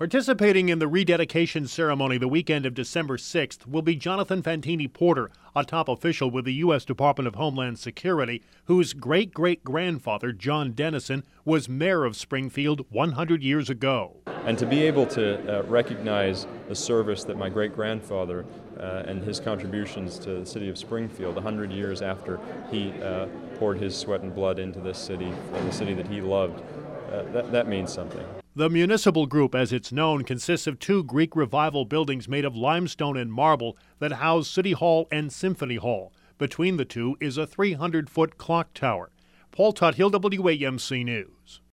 Participating in the rededication ceremony the weekend of December 6th will be Jonathan Fantini Porter, a top official with the U.S. Department of Homeland Security, whose great-great-grandfather, John Dennison, was mayor of Springfield 100 years ago. And to be able to recognize the service that my great-grandfather and his contributions to the city of Springfield 100 years after he poured his sweat and blood into this city, the city that he loved, that means something. The municipal group, as it's known, consists of two Greek Revival buildings made of limestone and marble that house City Hall and Symphony Hall. Between the two is a 300-foot clock tower. Paul Tuthill, WAMC News.